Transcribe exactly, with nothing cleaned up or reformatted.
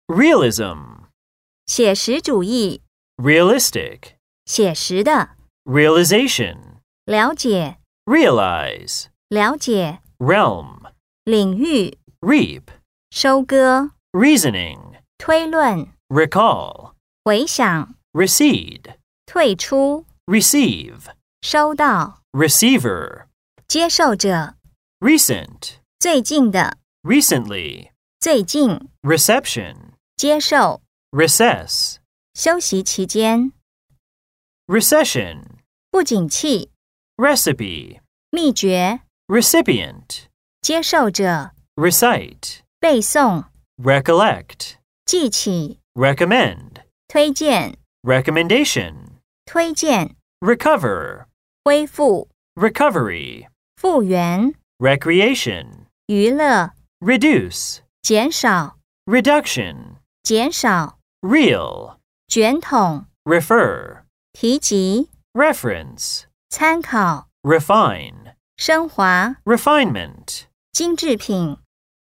Realism. 写实主义， Realistic. 写实的， Realization. 了解， Realize. 了解， Realm. 领域， Reap. 收割， Reasoning. 推论， Recall. 回想， Recede. 退出， Receive. 收到， Receiver. 接受者， Recent. 最近的， Recently. 最近， Reception. 接受， Recess. 休息期间， Recession. 不景气， Recipe. 秘诀， Recipient. 接受者， Recite. 背诵， Recollect. 记起， Recommend. 推荐， Recommendation. 推荐， Recover. 恢复， Recovery. 复原， Recreation. 娱乐， Reduce. 减少， Reduction. 减少， Real. 卷筒， Refer. 提及， Reference. 参考， Refine. 升华， Refinement. 精制品。